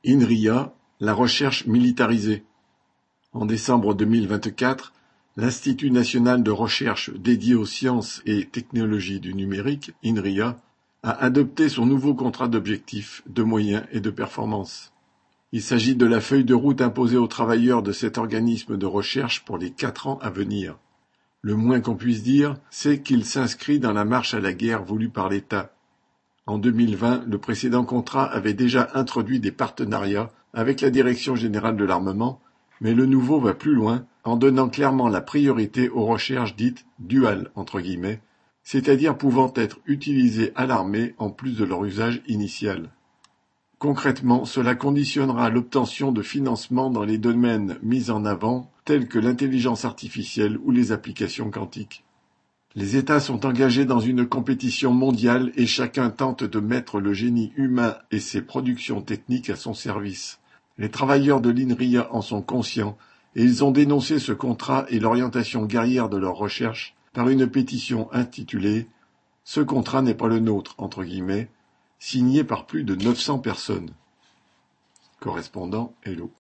INRIA, la recherche militarisée. En décembre 2024, l'Institut national de recherche dédié aux sciences et technologies du numérique, INRIA, a adopté son nouveau contrat d'objectifs, de moyens et de performance. Il s'agit de la feuille de route imposée aux travailleurs de cet organisme de recherche pour les 4 ans à venir. Le moins qu'on puisse dire, c'est qu'il s'inscrit dans la marche à la guerre voulue par l'État. En 2020, le précédent contrat avait déjà introduit des partenariats avec la Direction générale de l'armement, mais le nouveau va plus loin en donnant clairement la priorité aux recherches dites « duales », c'est-à-dire pouvant être utilisées à l'armée en plus de leur usage initial. Concrètement, cela conditionnera l'obtention de financements dans les domaines mis en avant, tels que l'intelligence artificielle ou les applications quantiques. Les États sont engagés dans une compétition mondiale et chacun tente de mettre le génie humain et ses productions techniques à son service. Les travailleurs de l'INRIA en sont conscients et ils ont dénoncé ce contrat et l'orientation guerrière de leur recherche par une pétition intitulée « Ce contrat n'est pas le nôtre », signée par plus de 900 personnes. Correspondant Hello.